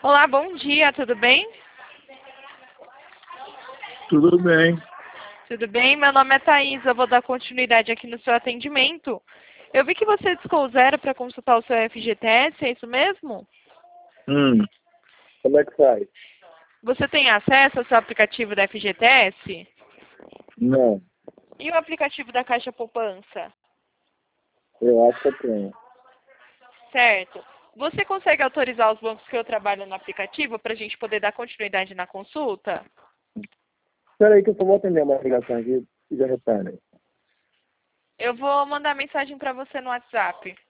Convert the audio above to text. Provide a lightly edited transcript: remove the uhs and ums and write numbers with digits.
Olá, bom dia, tudo bem? Tudo bem. Tudo bem? Meu nome é Thaís, eu vou dar continuidade aqui no seu atendimento. Eu vi que você discou o zero para consultar o seu FGTS, é isso mesmo? Como é que faz? Você tem acesso ao seu aplicativo da FGTS? Não, E o aplicativo da Caixa Poupança? eu acho que eu tenho. Certo. Você consegue autorizar os bancos que eu trabalho no aplicativo para a gente poder dar continuidade na consulta? Espera aí que eu só vou atender uma ligação aqui e já retorno. Eu vou mandar mensagem para você no WhatsApp.